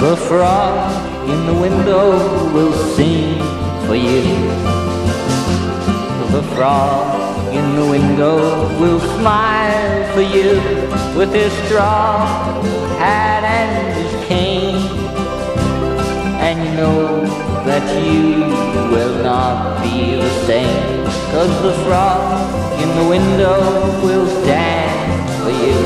The frog in the window will sing for you. The frog in the window will smile for you with his straw hat and his cane. And you know that you will not be the same, 'cause the frog in the window will dance for you.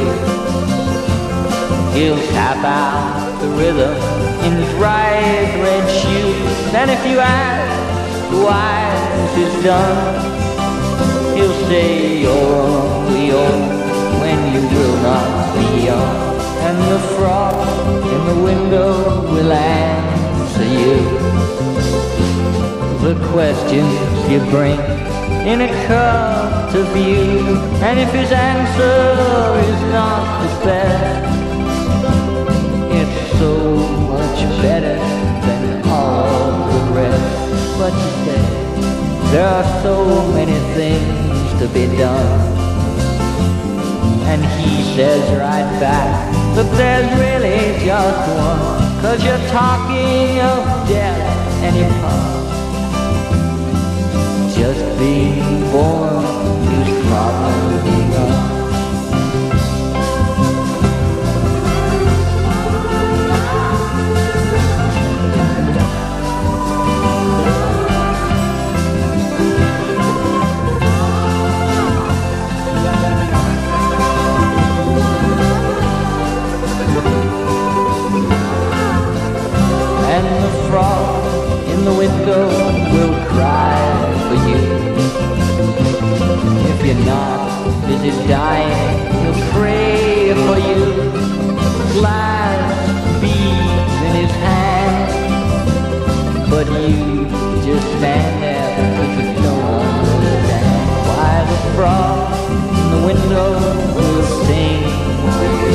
He'll tap out the rhythm in his bright red shoes, and if you ask why this is done, he'll say you're only old when you will not be young. And the frog in the window will answer you the questions you bring in a cup to view. And if his answer is not the best, it's so much better than all the rest. But you say there are so many things to be done, and he says right back that there's really just one, 'cause you're talking of death and your past. Just being born is probably enough. And the frog in the window will cry for you. If you're not busy dying, he'll pray for you. Glass beads in his hand, but you just stand there because you don't understand why the frog in the window will sing for you.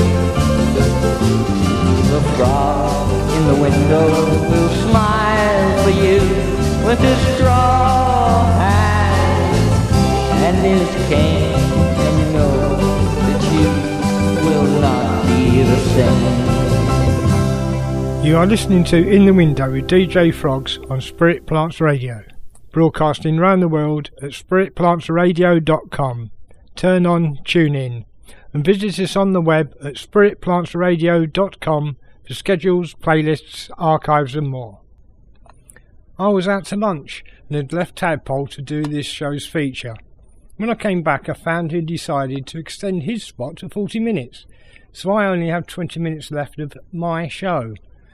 The frog in the window will smile for you with his straw hat and his cane, and you know that you will not be the same. You are listening to In the Window with DJ Frogs on Spirit Plants Radio, broadcasting around the world at spiritplantsradio.com. Turn on, tune in, and visit us on the web at spiritplantsradio.com for schedules, playlists, archives and more. I was out to lunch and had left Tadpole to do this show's feature. When I came back, I found he'd decided to extend his spot to 40 minutes, so I only have 20 minutes left of my show.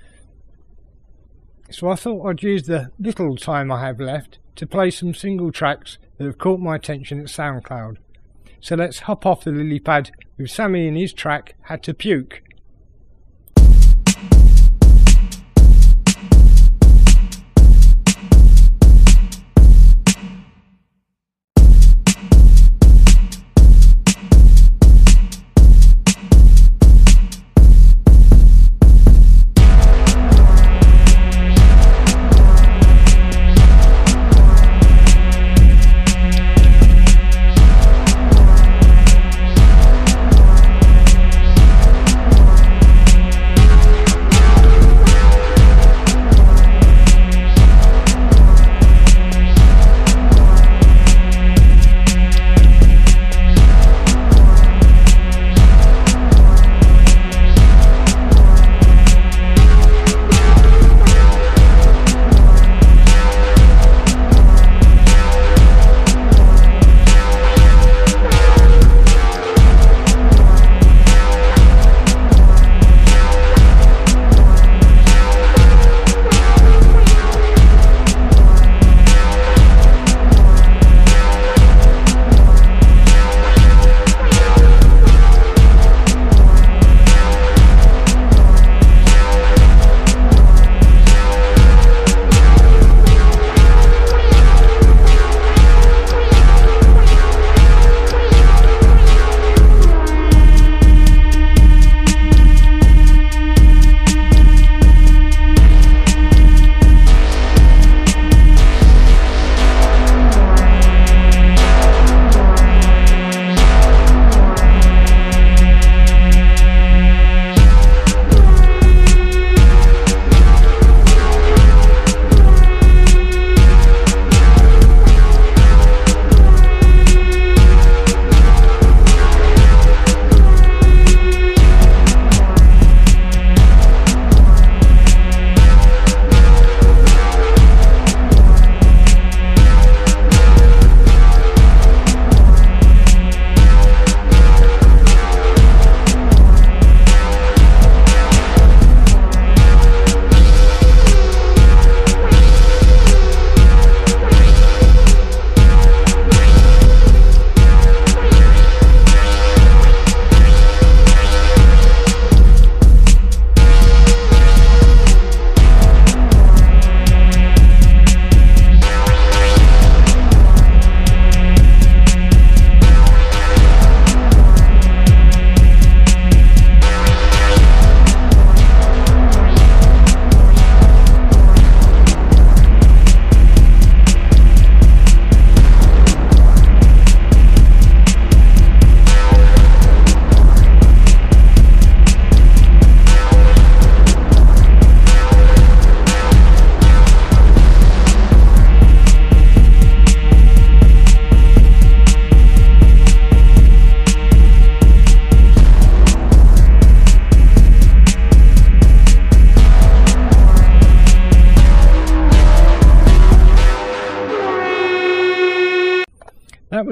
So I thought I'd use the little time I have left to play some single tracks that have caught my attention at SoundCloud. So let's hop off the lily pad with Sammy and his track Had to Puke.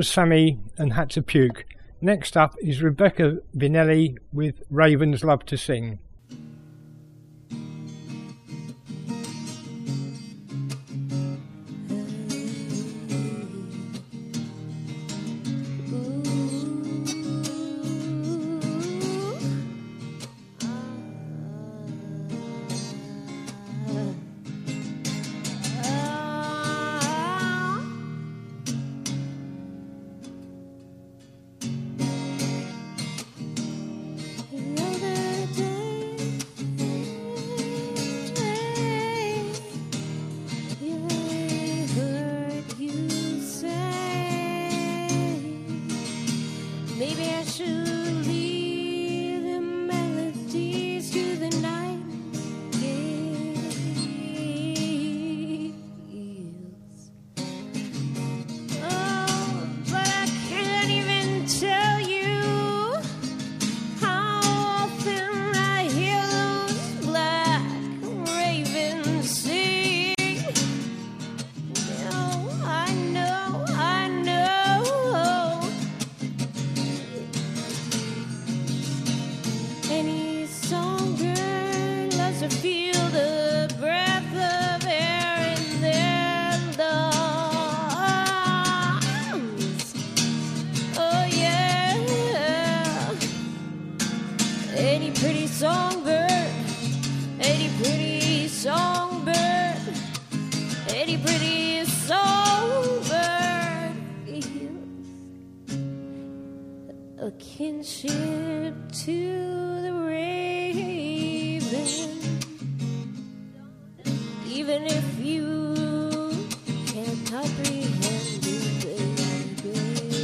was Sammy and Had to Puke. Next up is Rebecca Vinelli with Ravens Love to Sing. Kinship to the raven, even if you can't comprehend it, baby.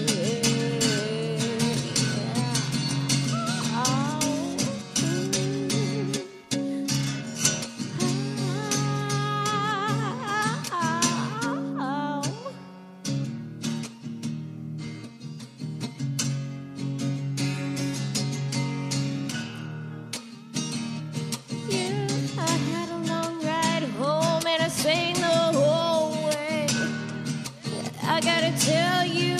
Tell you,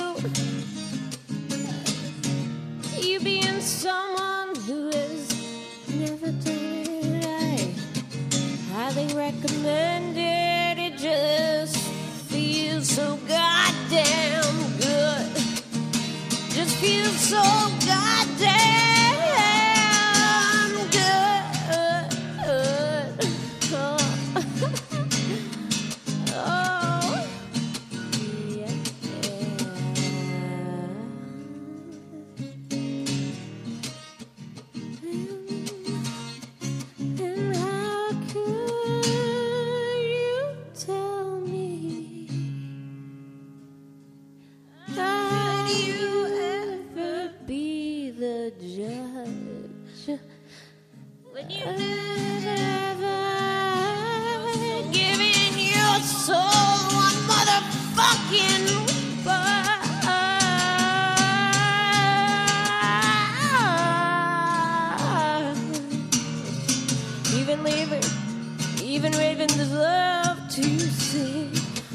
you being someone who has never done it, I highly recommend it. It just feels so goddamn good. Just feels so goddamn when you never giving your soul one motherfucking even ravens love to sing,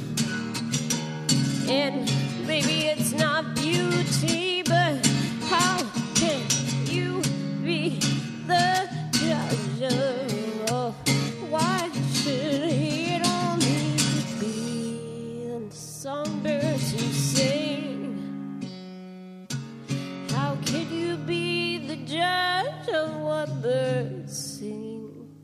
and maybe it's not beauty, but how can you be the judge of why should it only be the songbirds who sing? How could you be the judge of what birds sing?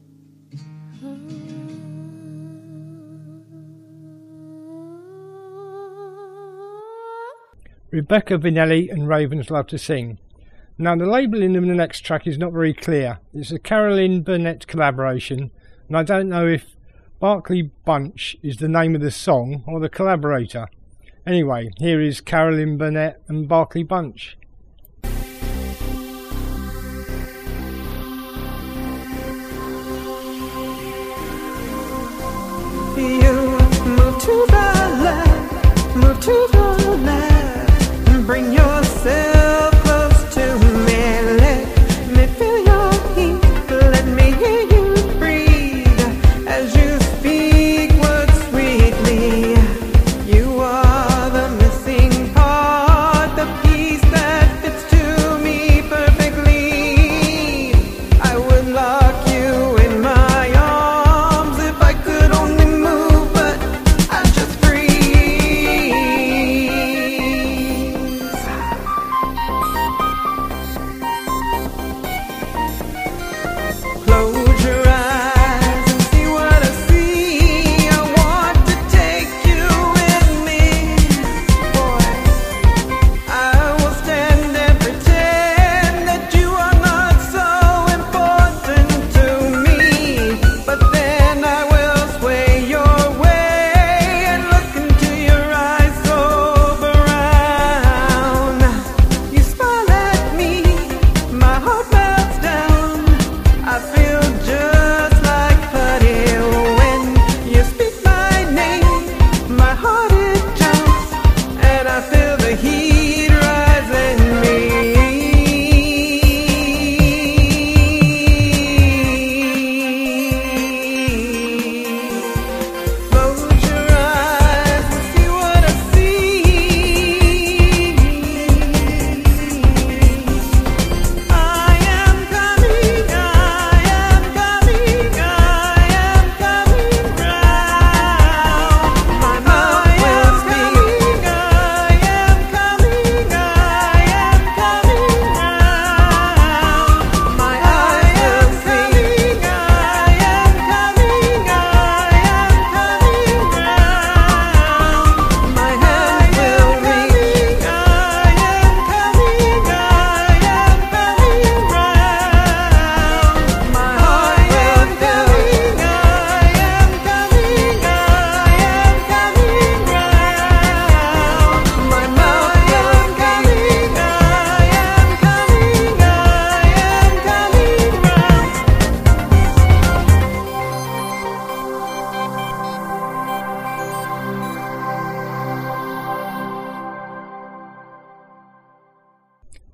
Rebecca Vinelli and Ravens Love to Sing. Now the labelling of the next track is not very clear. It's a Carolyn Burnett collaboration, and I don't know if Barclay Bunch is the name of the song or the collaborator. Anyway, here is Carolyn Burnett and Barclay Bunch. You move to the left, move to the left, bring yourself close to me, let me feel your heat, let me hear you breathe as you speak words sweetly. You are the missing part.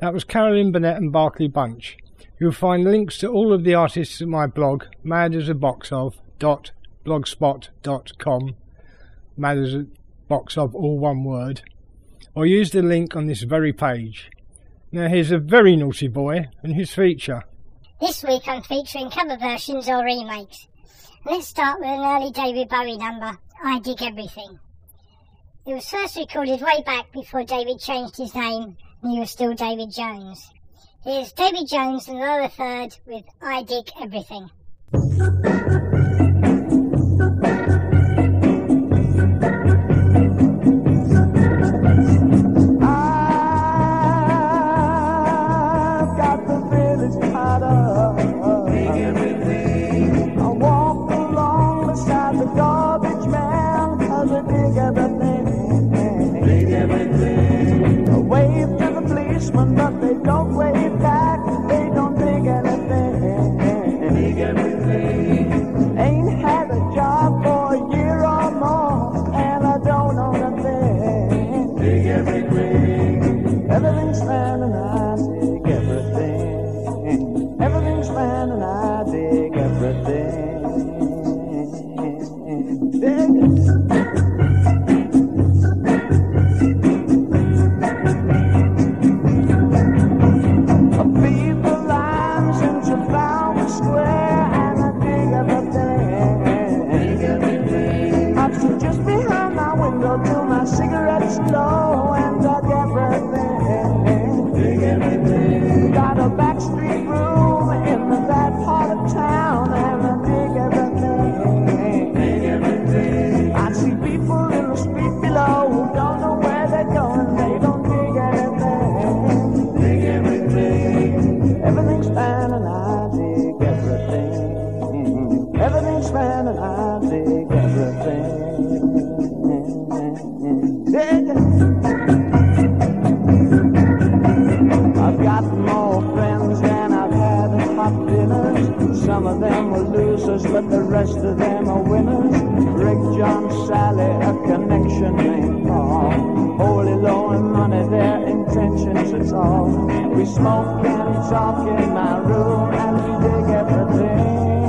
That was Carolyn Burnett and Barclay Bunch. You'll find links to all of the artists at my blog, madasaboxof.blogspot.com, madasaboxof, all one word, or use the link on this very page. Now here's a very naughty boy and his feature. This week I'm featuring cover versions or remakes. Let's start with an early David Bowie number, I Dig Everything. It was first recorded way back before David changed his name and he was still David Jones. Here's David Jones and Lower Third with I Dig Everything. I've got the village tied up. Dig everything. I walk along beside the garbage man, 'cause I dig everything. Dig everything. I wave to the policeman, but they don't wave back. They don't dig anything. Dig everything. Ain't had a job for a year or more, and I don't own a thing. Dig everything. Everything's fine and I dig everything. Everything's fine and I dig everything. Dig I feed the lines into Trafalgar Square and I dig everything. Dig everything. I sit just behind my window till my cigarette's low and dug everything. Dig everything. Got a backstreet room in that part of town and I dig everything. Dig everything. I see people in the street below who don't know where they're going. They don't dig anything. Dig everything. Everything's fine and I dig everything. Everything's fine and I dig everything. Dig. I've got more friends than I've had at hot dinners. Some of them were losers, but the rest of them are winners. Rick, John, Sally, a connection named Paul. Holy low and money, their intentions, it's all. We smoke and talk in my room and we dig everything.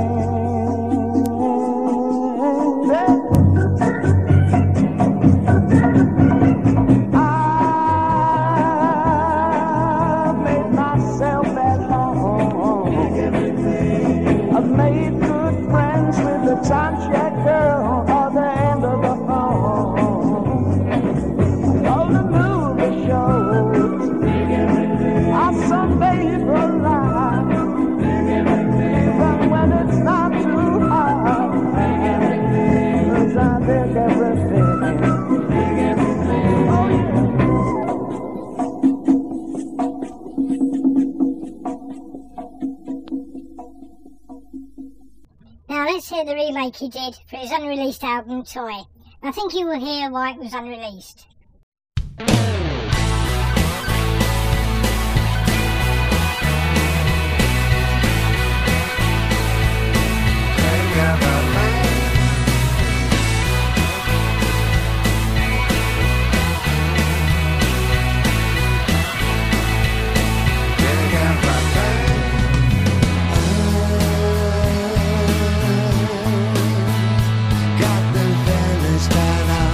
I've made myself at home. Dig everything. I've made good friends with the time check girl or the end of the phone. All the movie shows. Dig everything. I sunbathe for life. Dig everything. Even when it's not too hot. Dig everything. 'Cause I dig everything. Dig everything. Oh yeah. Now let's hear the remake he did for his unreleased album Toy. I think you will hear why it was unreleased. Got the village tied up.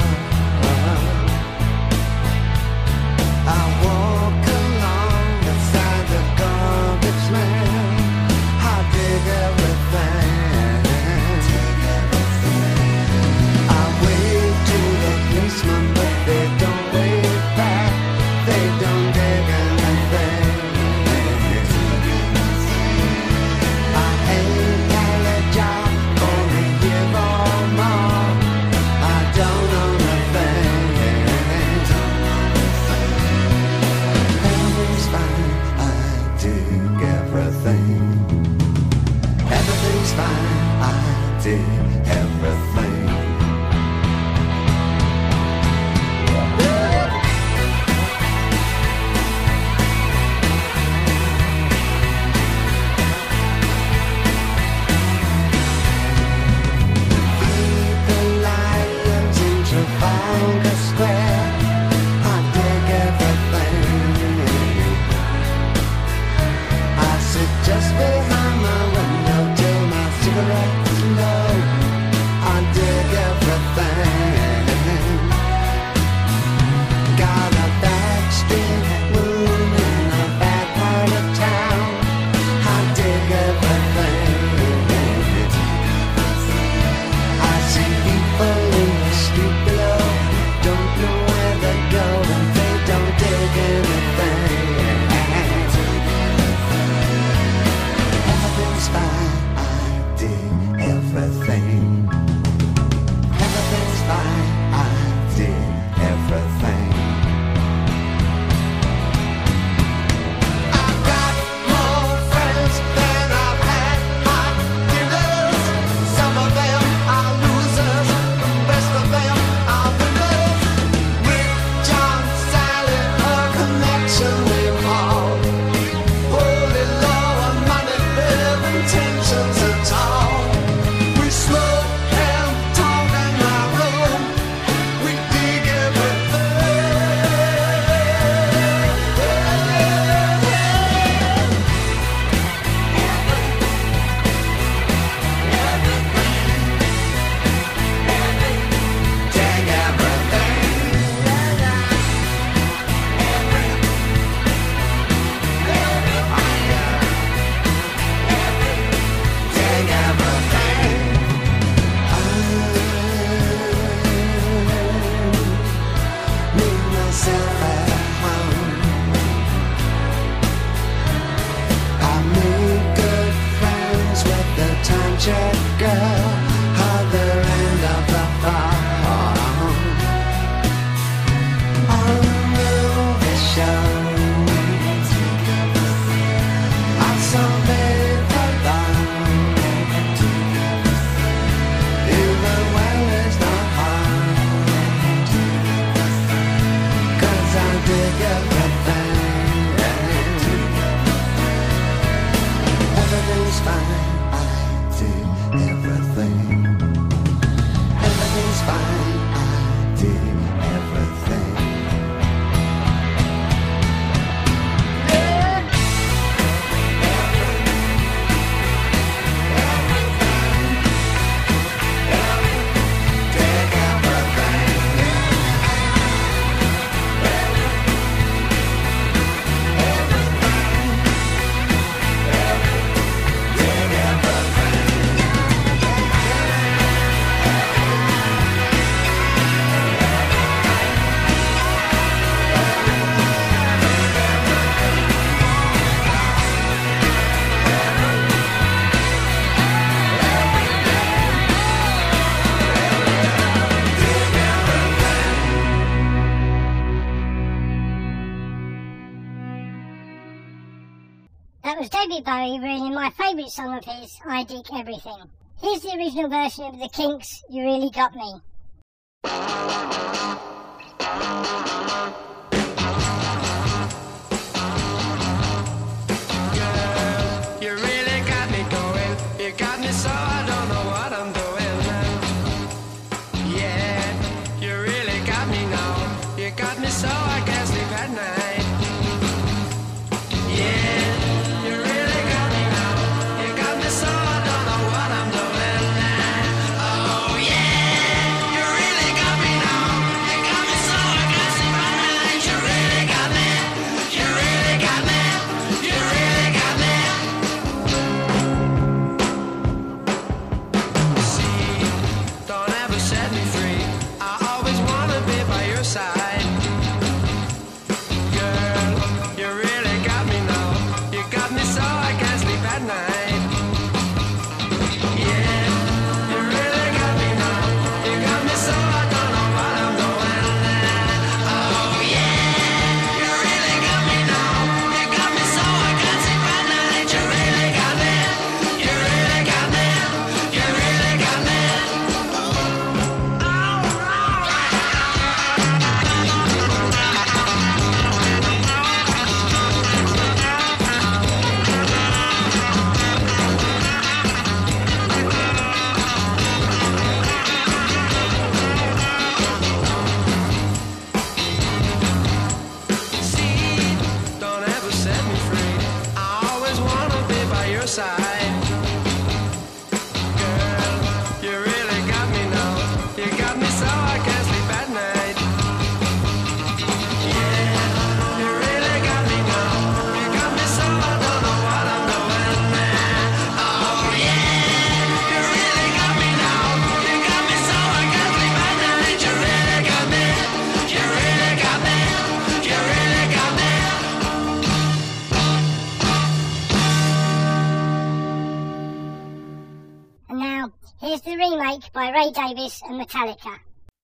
magic girl, other end of the phone. On the show, I saw me alone, even when it's not hard, 'cause I dig everything. Everything's fine, I dig everything. Everything's fine, I dig everything. That was David Bowie reading my favourite song of his, I Dig Everything. Here's the original version of The Kinks, You Really Got Me. You really got me going. You got me so I don't know what I'm doing now. Yeah, you really got me now. You got me so I can't sleep at night. Yeah, you really got me now. You got me so I don't know what I'm doing now. Oh yeah, you really got me now. You got me so I can't sleep at night. You really got me. You really got me. You really got me. See, don't ever set me free. I always wanna be by your side. Girl, you really got me now. You got me so I can't sleep at night. Yeah, you really got me now. You got me so I don't know what I'm doing now. Oh yeah, you really got me now. You got me so I can't sleep at night. You really got me. You really got me. You really got me. See, don't ever set me free. I always wanna be by your side. Girl, you really got me now. You got me so I can't sleep at night. Yeah, you really got me now. You got me so I don't know what I'm doing now. Oh yeah, you really got me now. You got me so I can't sleep at night. You really got me. You really got me. You really got me. And now, here's the remake by Ray Davies and Metallica.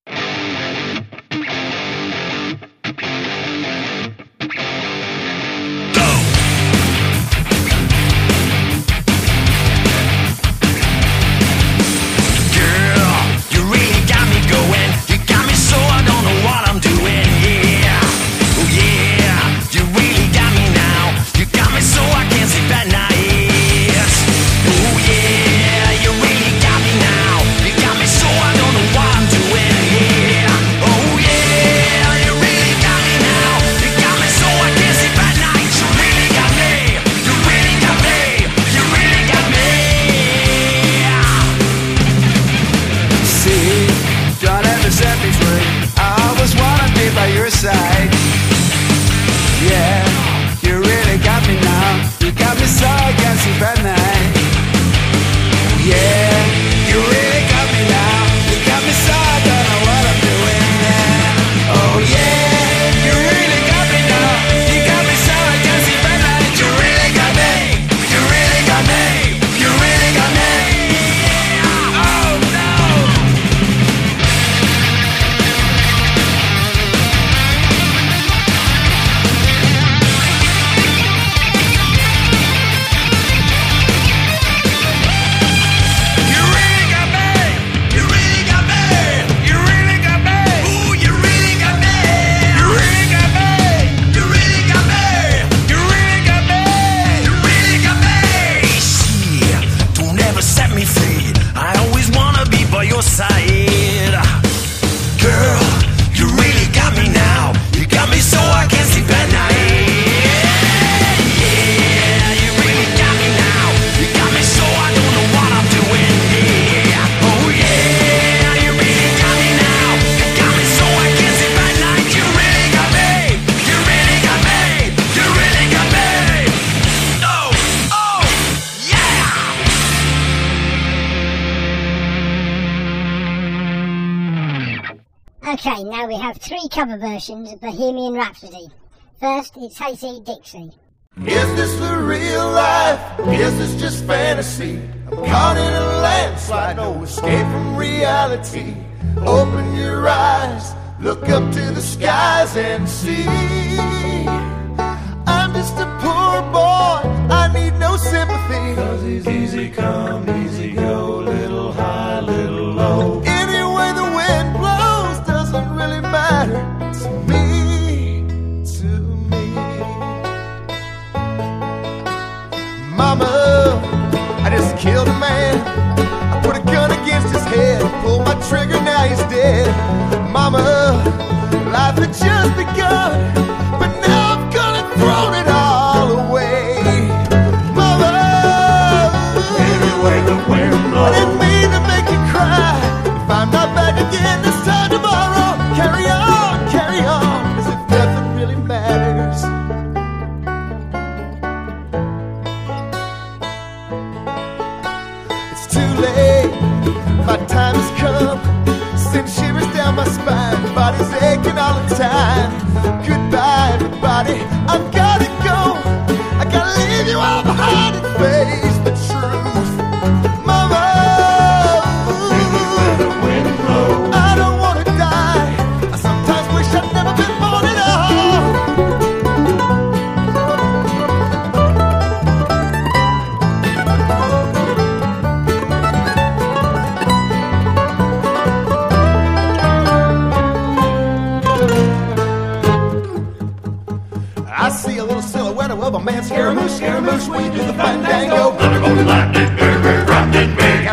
Girl, you really got me going. You got me so I don't know what I'm doing. Yeah, oh yeah, you really got me now. You got me so I can't sleep at night. Oh yeah, you really got me now. You got me so I don't know what I'm doing. Okay, now we have 3 cover versions of Bohemian Rhapsody. First, it's Hazy Dixie. Is this the real life? Is this just fantasy? I'm caught in a landslide, no escape from reality. Open your eyes, look up to the skies and see. I'm just a poor boy, I need no sympathy. 'Cause he's easy come, easy go, little high, little low. Any way the wind blows doesn't really matter to me, Mama, I just killed a man. I put a gun against his head, pulled my trigger, now he's dead. Mama, life had just begun, but now I've gone and thrown it all away. Mama, anyway the wind blows, I didn't mean to make you cry. If I'm not back again this time tomorrow, carry on, as if nothing really matters. My time has come, send shivers down my spine, body's aching all the time. Goodbye everybody, I've gotta go, I gotta leave you all behind and face the truth. Mama, I don't wanna die, I sometimes wish I'd never been born at all. I see a little silhouette of a man, Scaramouche, when you do the fandango. Thunderbolt, lightning, lightning,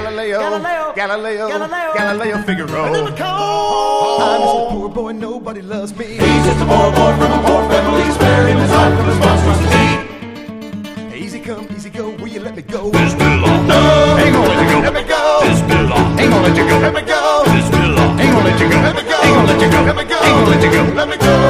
Galileo, Figaro. I'm just a poor boy, nobody loves me. He's just a poor boy from a poor family, sparing his life from his monstrosity. Easy come, easy go, will you let me go? This belong. No, ain't gonna let you go. Let me go. This belong. Ain't gonna let you go. Let me go. This belong. Ain't gonna let you go. Let me go. Ain't gonna let you go. Let me go. Ain't gonna let you go. Let me go.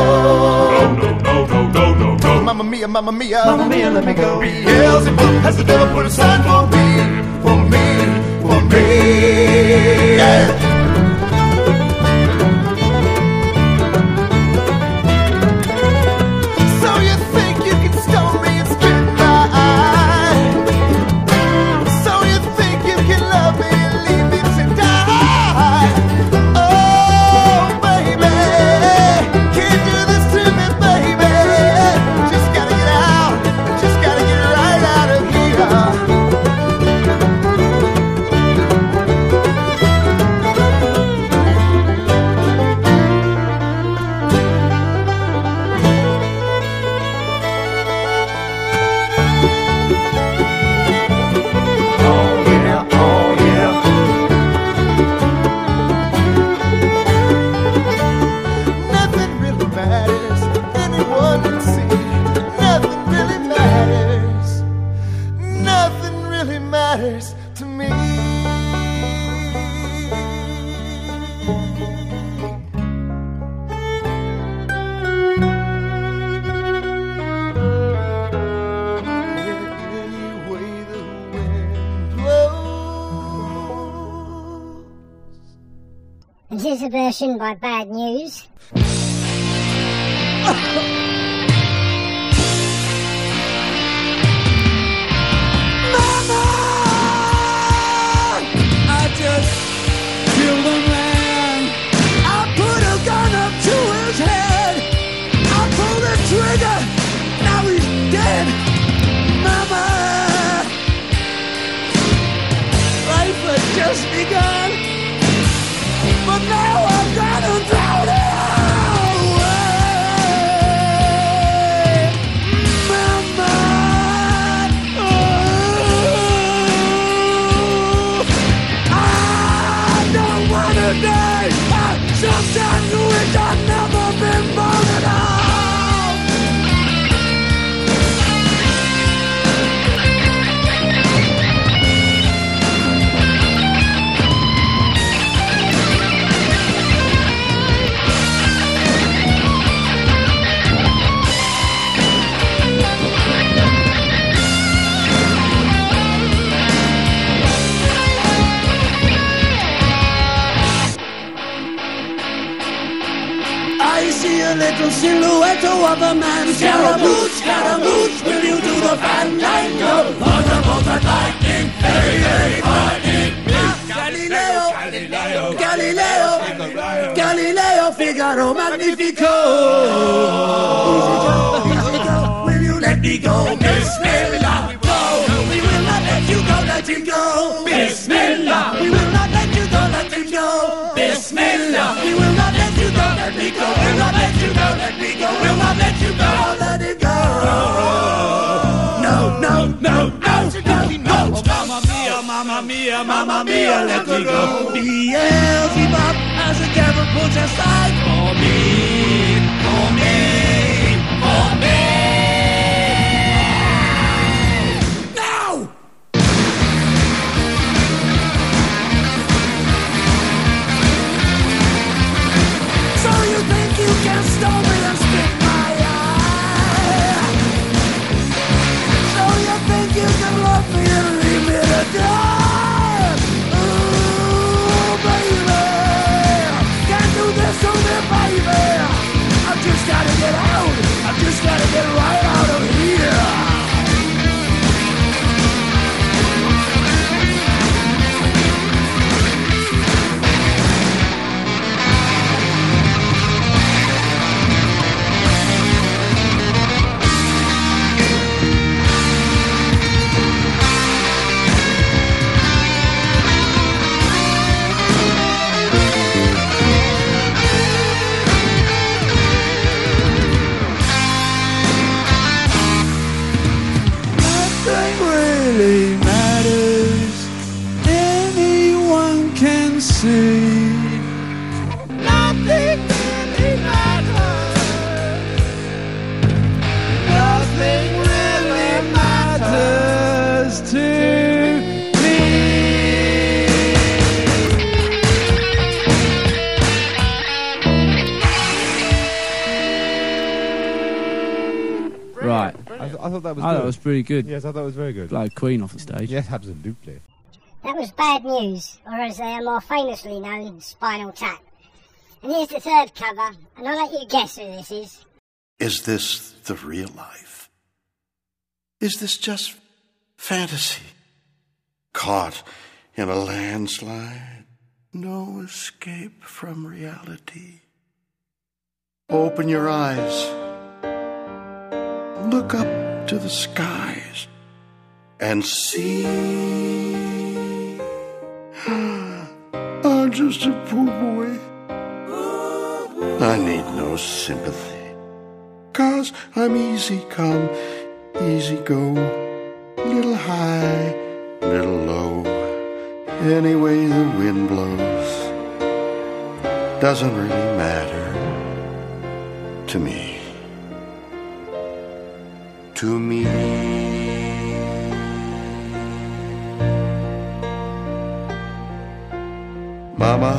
No. Mamma mia, mamma mia, mamma mia, let me go. Beelzebub has the devil put aside for me, for me, for me. Yeah. So you think you can stone me and spit my eye? So you think you can love me and leave me to die? Oh, baby, can't do this to me, baby. Just gotta get out, just gotta get right out of here. And here's a version by Bad News. I just killed a man. I put a gun up to his head. I pulled the trigger. Now he's dead. Mama, life had just begun, but now I've got to throw it away. a little silhouette of a man. Scaramouche, will you do the fandango? Thunderbolt and lightning, very, very frightening. Galileo, Figaro, Magnifico. Will you let me go? Bismillah, go. We will not let you go, let him go. Bismillah, we will not let you go, let him go. Bismillah, we will not let you go, let me go. We'll not let you go, let me go. We'll not let you go, let him go. No, no, no, no, no, no. Mamma mia, let me go. Beelzebub has a devil put aside for me, for me, for me. Now! So you think you can stone me and spit my eye? So you think you can love me and leave me to die? Gotta get out, I just gotta get right out of here. Really matters, anyone can see. Nothing really matters. Nothing really matters to me. Right. I thought that was Oh, good. that was pretty good. Yes, I thought that was very good. Blow Queen off the stage. Yes, absolutely. That was Bad News, or as they are more famously known, Spinal Tap. And here's the third cover, and I'll let you guess who this is. Is this the real life? Is this just fantasy? Caught in a landslide, no escape from reality. Open your eyes, look up to the skies, and see. I'm just a poor boy. I need no sympathy, 'cause I'm easy come, easy go, little high, little low. Any way the wind blows doesn't really matter to me. To me. Mama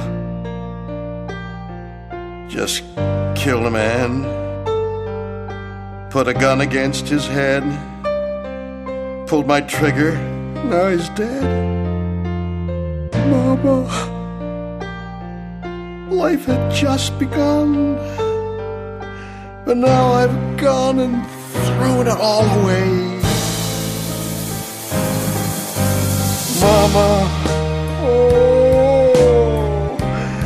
just killed a man, put a gun against his head, pulled my trigger, now he's dead. Mama, life had just begun, but now I've gone and thrown it all away. Mama, oh,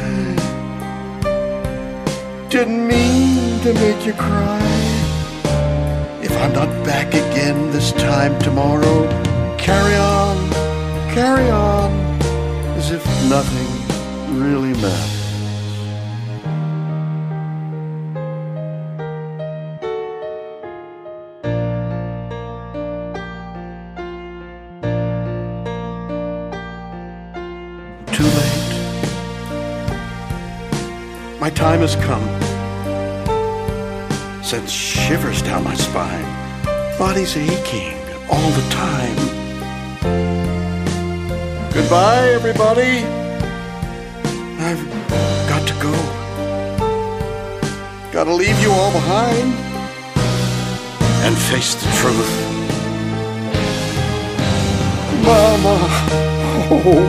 didn't mean to make you cry. If I'm not back again this time tomorrow, carry on, as if nothing really matters. Too late. My time has come. Sent shivers down my spine. Body's aching all the time. Goodbye, everybody. I've got to go. Gotta leave you all behind and face the truth. Mama, oh.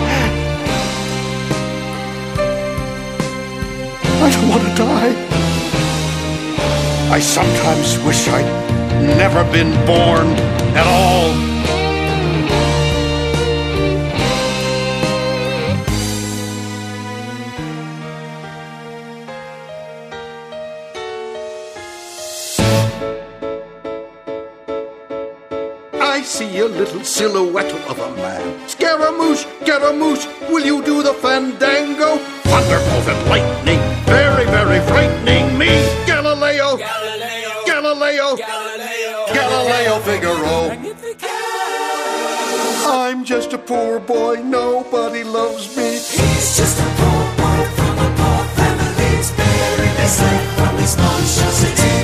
I don't want to die. I sometimes wish I'd never been born at all. I see a little silhouette of a man. Scaramouche, Scaramouche, will you do the fandango? Thunderbolt and lightning, very, very frightening me. Galileo, Galileo, Galileo, Galileo, Galileo Figaro. I'm just a poor boy, nobody loves me. He's just a poor boy from a poor family, sparing his life from his monstrosity.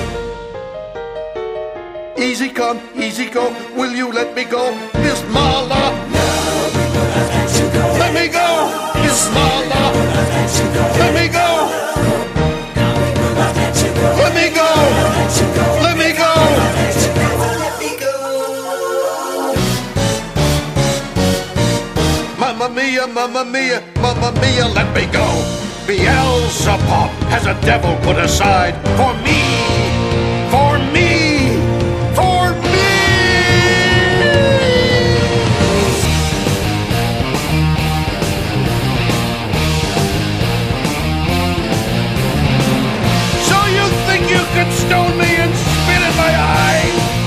Easy come, easy go, will you let me go? Bismillah. No, we will not let you go. Let me go. Bismillah. We will not let you go. Let me go. No, we will not let you go. Let me go. Let you go. Let me go. Let you never let me go. Mamma mia, mamma mia, mamma mia, let me go. Beelzebub has a devil put aside for me, for me, for me. So you think you could stone me and spit in my eye?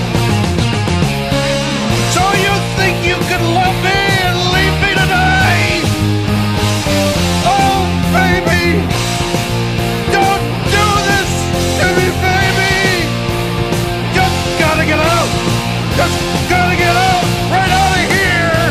So you think you could love me and leave me to die? Oh, baby, don't do this to me, baby. Just gotta get out. Just gotta get out, right out of here.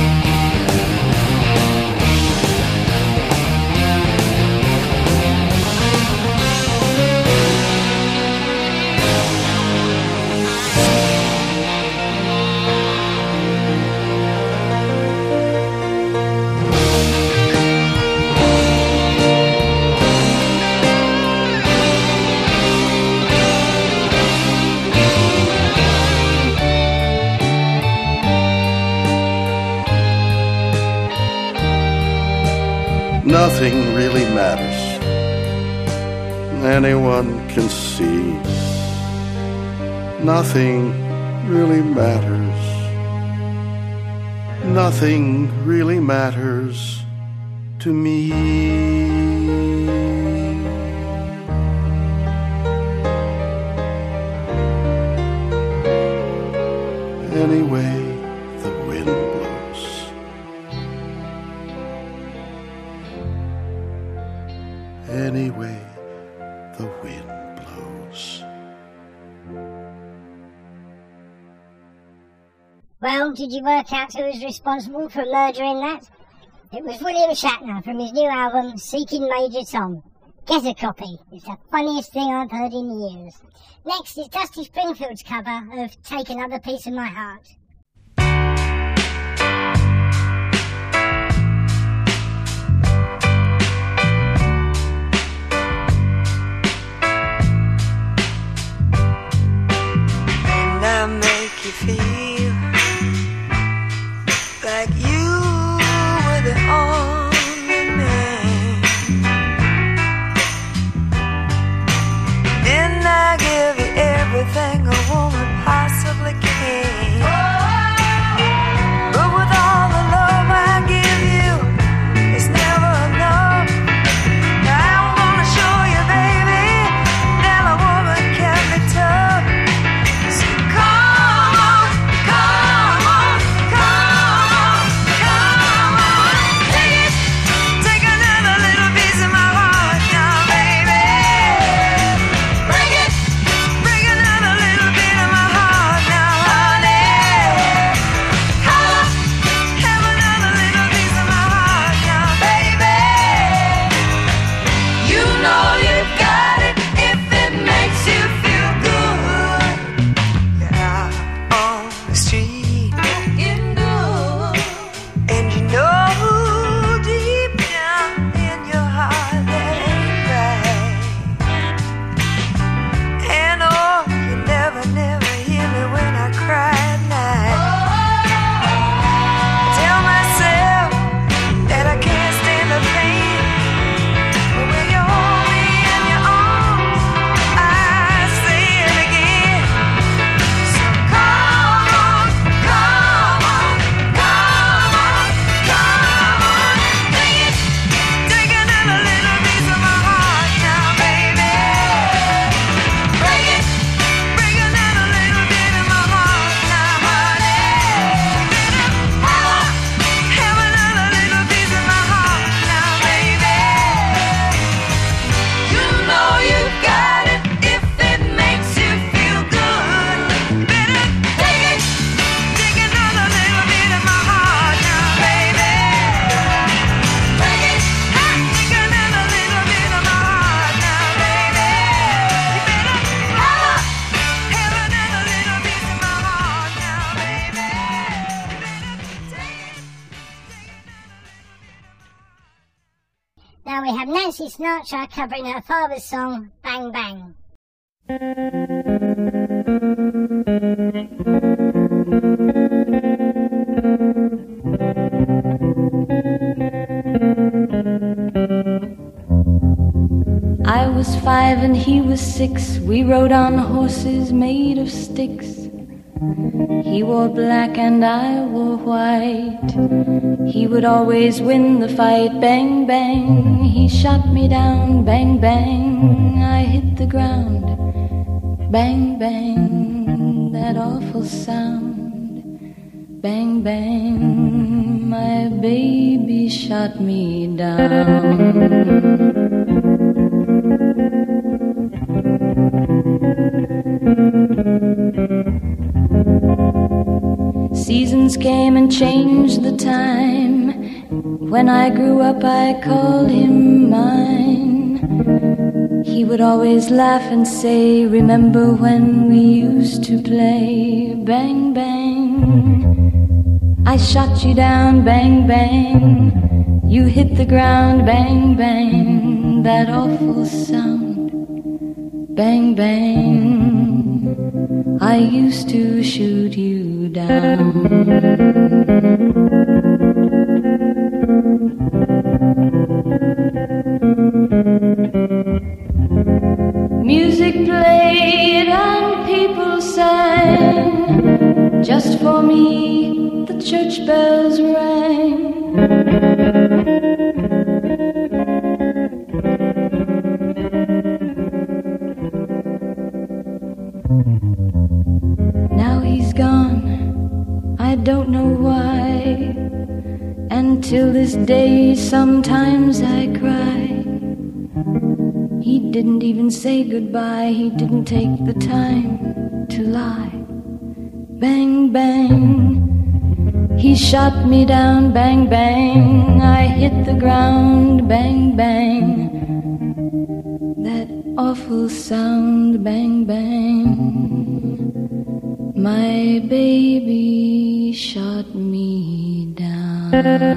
Nothing really matters. Anyone can see. Nothing really matters. Nothing really matters to me. Anyway, the wind blows. Anyway, the wind blows. Well, did you work out who was responsible for murdering that? It was William Shatner from his new album, Seeking Major Tom. Get a copy. It's the funniest thing I've heard in years. Next is Dusty Springfield's cover of Take Another Piece of My Heart. And I make you feel like you were the only man. Didn't I give you everything a woman possibly can? But with all the love I give you, it's never enough. Now I'm gonna show you, baby, that a woman can be tough. So come on, now we have Nancy Sinatra covering her father's song, Bang Bang. I was 5 and he was 6. We rode on horses made of sticks. He wore black and I wore white. He would always win the fight. Bang, bang, he shot me down. Bang, bang, I hit the ground. Bang, bang, that awful sound. Bang, bang, my baby shot me down. Seasons came and changed the time. When I grew up I called him mine. He would always laugh and say, remember when we used to play? Bang, bang, I shot you down. Bang, bang, you hit the ground. Bang, bang, that awful sound. Bang, bang, I used to shoot you down. Music played and people sang. Just for me the church bells rang. Now he's gone, I don't know why. And till this day sometimes I cry. He didn't even say goodbye. He didn't take the time to lie. Bang, bang, he shot me down. Bang, bang, I hit the ground. Bang, bang, that awful sound. Bang, bang, my baby shot me down.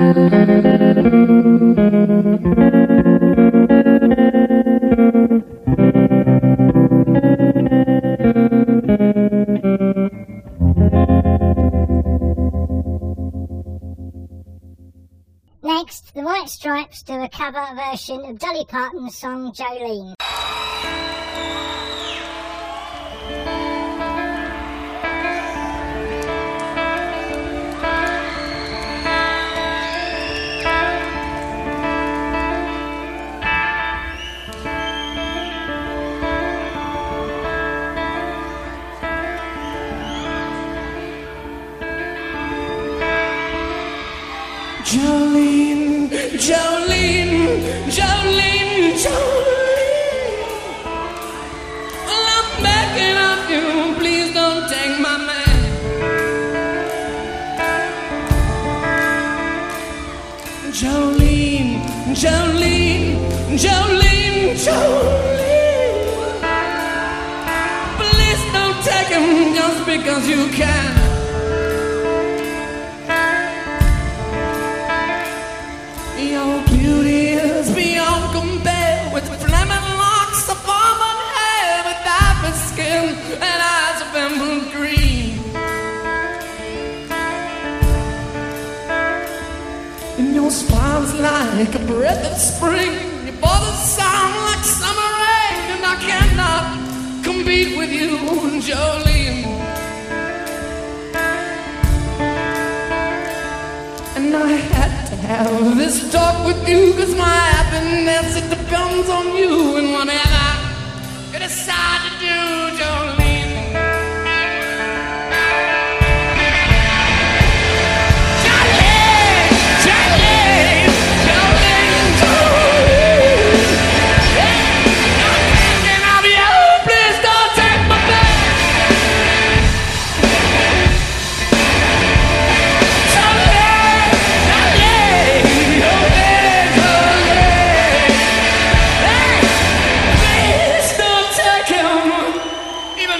Next, the White Stripes do a cover version of Dolly Parton's song Jolene. Jolene, Jolene, Jolene, Jolene. Well, I'm begging of you, please don't take my man. Jolene, Jolene, Jolene, Jolene. Please don't take him just because you can. Your beauty is beyond compare, with flaming locks of auburn hair, with apple skin and eyes of emerald green. And your smile's like a breath of spring, your body sound like summer rain, and I cannot compete with you, Jolene. And I had to have this talk with you, 'cause my happiness, it depends on you. And whatever you decide to do, Jolene. Jolene, Jolene, Jolene, Jolene. Yeah, I'm thinking of you, please don't take my back. Even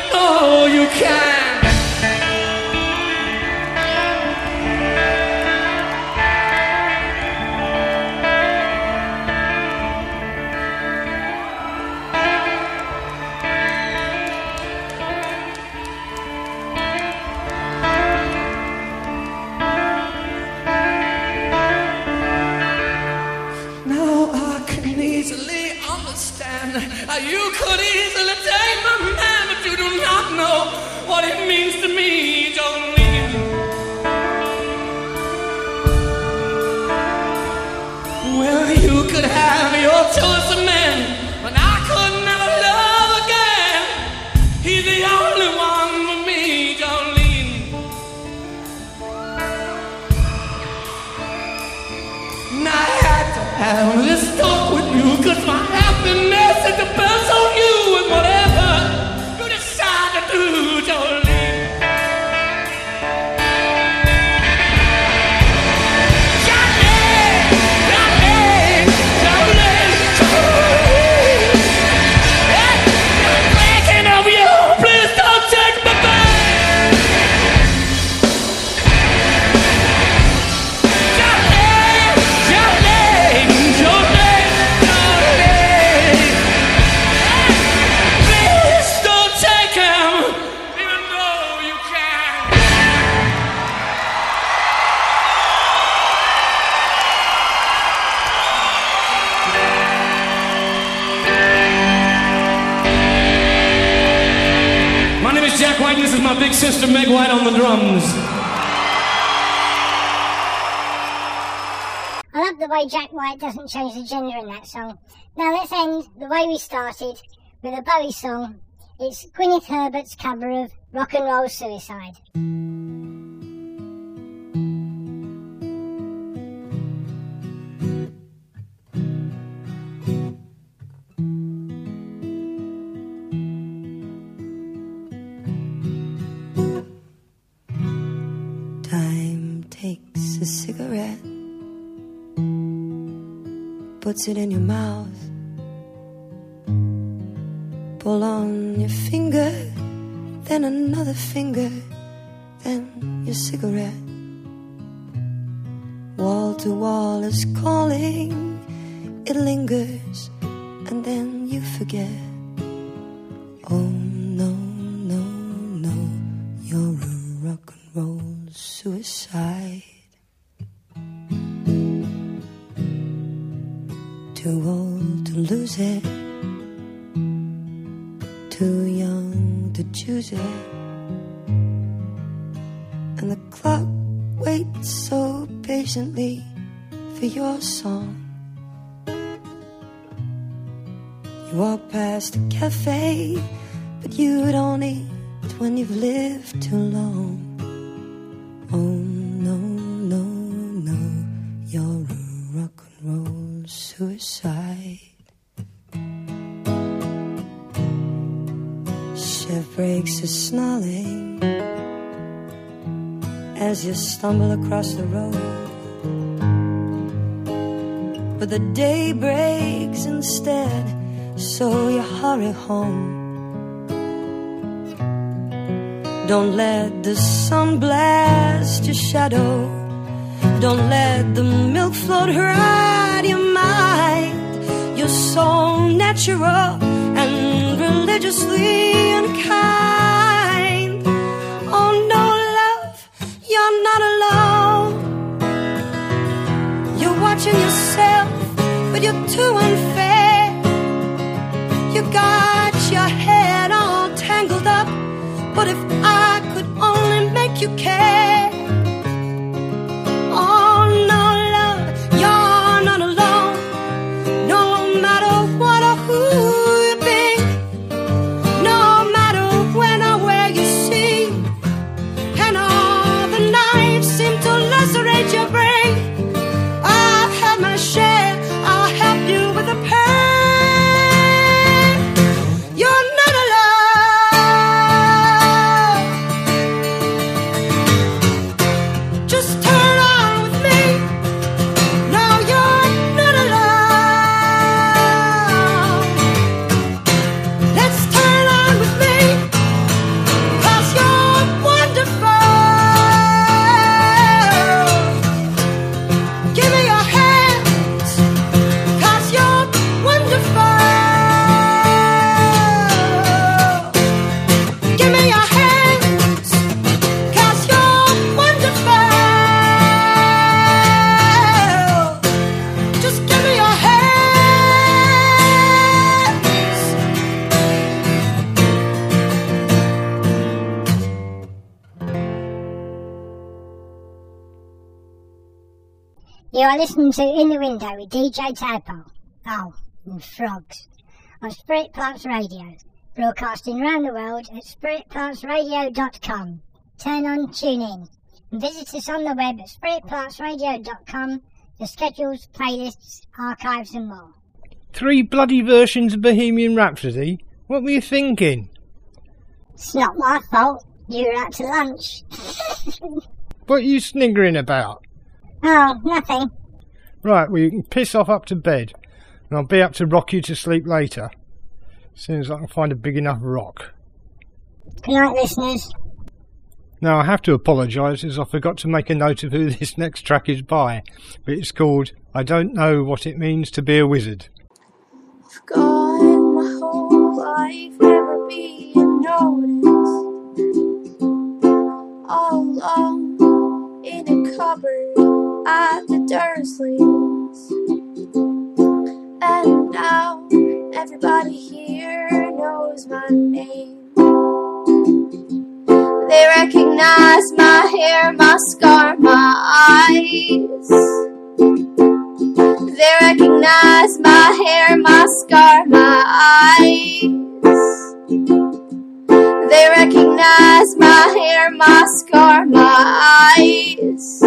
choice of men, but I could never love again. He's the only one for me, Jolene. And I had to have this talk with you, 'cause my happiness it depends on you and whatever you decide to do, Jolene. This is my big sister Meg White on the drums. I love the way Jack White doesn't change the gender in that song. Now let's end the way we started with a Bowie song. It's Gwyneth Herbert's cover of Rock and Roll Suicide. Time takes a cigarette, puts it in your mouth, pull on your finger, then another finger, then your cigarette. Wall to wall is calling, it lingers, and then you forget. Oh no, no, no, you're a rock and roll suicide. Too old to lose it, too young to choose it, and the clock waits so patiently for your song. You walk past a cafe, but you don't eat when you've lived too long. Oh no, no, no, you're a rock and roll suicide. Chef breaks is snarling as you stumble across the road, but the day breaks instead, so you hurry home. Don't let the sun blast your shadow. Don't let the milk float hide your mind. You're so natural and religiously unkind. Oh no, love, you're not alone. You're watching yourself, but you're too unfair. You got your head all tangled up, but if I could only make you care. Oh no, love, you're not alone. No matter what or who you've been, no matter when or where you see, and all the knives seem to lacerate your brain. I've had my share, I'll help you with the pain. You're not alone. Just turn on with me. No, you're not alone. Let's turn on with me, 'cause you're wonderful. Give me your hands, 'cause you're wonderful. Give me your hands, 'cause you're wonderful. Just give me your hands. You are listening to In the Window with DJ Tadpole. Oh, and frogs on Spirit Plants Radio, broadcasting around the world at spiritplantsradio.com. Turn on, tune in, and visit us on the web at spiritplantsradio.com for schedules, playlists, archives and more. 3 bloody versions of Bohemian Rhapsody? What were you thinking? It's not my fault. You were out to lunch. What are you sniggering about? Oh, nothing. Right, well you can piss off up to bed, and I'll be up to rock you to sleep later, as soon as I can find a big enough rock. Good night, listeners. Now I have to apologise as I forgot to make a note of who this next track is by, but it's called I Don't Know What It Means to Be a Wizard. I've gone my whole life never being noticed, all alone in a cupboard at the Dursleys, and now everybody here knows my name. They recognize my hair, my scar, my eyes. They recognize my hair, my scar, my eyes. They recognize my hair, my scar, my eyes.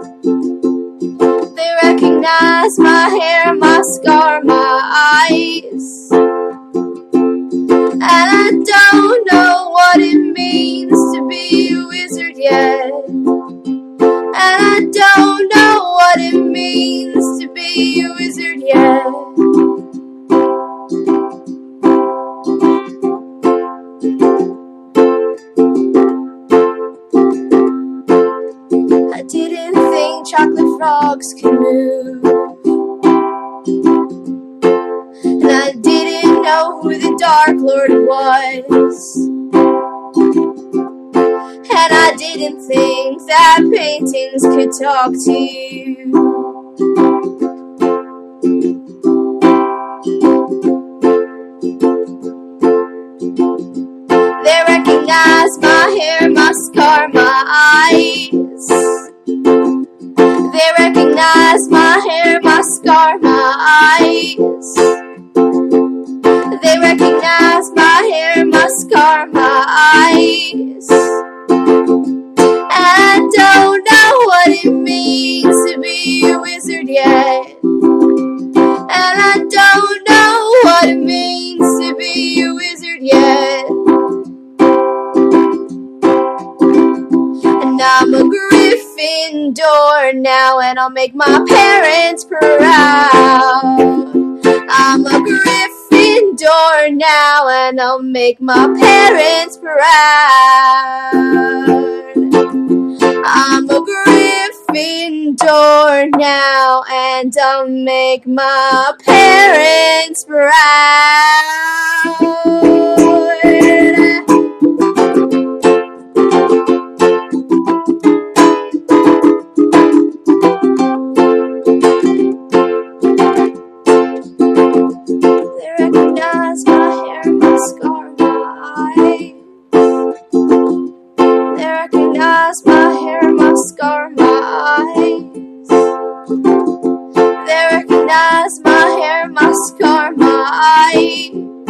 They recognize my hair, my scar, my eyes. And I don't know what it means to be a wizard yet. And I don't know what it means to be a wizard yet. I didn't think chocolate frogs could move, and I didn't know who the Dark Lord was, and I didn't think that paintings could talk to you. They recognize my hair, my scar, my eyes. They recognize my hair, my scar, my eyes. They recognize my hair, my scar, my eyes. I don't know what it means to be a wizard yet. And I don't know what it means to be a wizard yet. And I'm a Gryffindor now, and I'll make my parents proud. I'm a Gryffindor now, and I'll make my parents proud. I'm a Gryffindor now, and I'll make my parents proud. They recognize my hair, my scar, my eyes. They recognize my hair, my scar, my eyes. They recognize my hair, my scar, my eyes.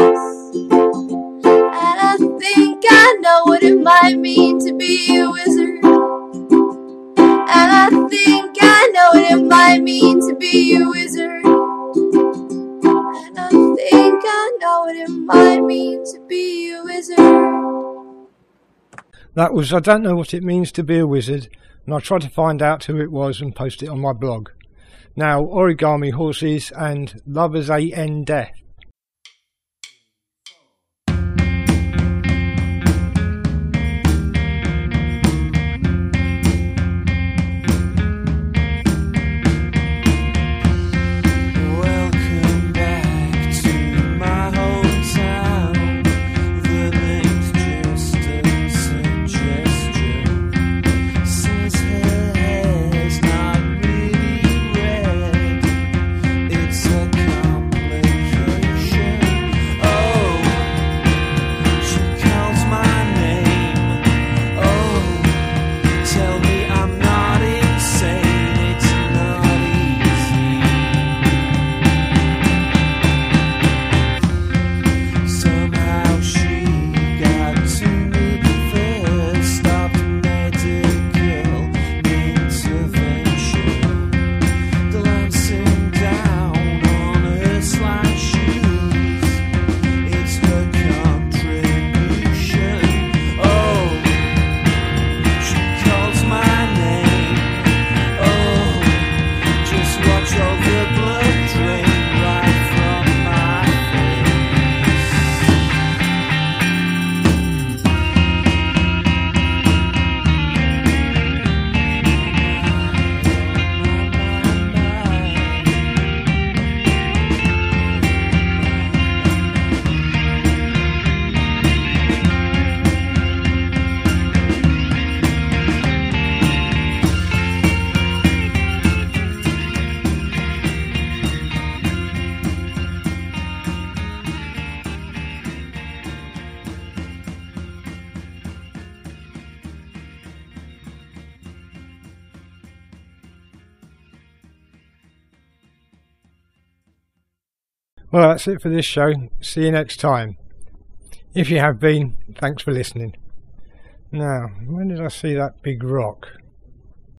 And I think I know what it might mean to be a wizard. And I think I know what it might mean to be a wizard. And I think I know what it might mean to be a wizard. That was I Don't Know What It Means to Be a Wizard, and I tried to find out who it was and post it on my blog. Now, Origami Horses and Lovers A.N. Death. Welcome back to my hometown. The name's just a suggestion. Since her hair's not really red, it's a complication. Well, that's it for this show. See you next time. If you have been, thanks for listening. Now, when did I see that big rock?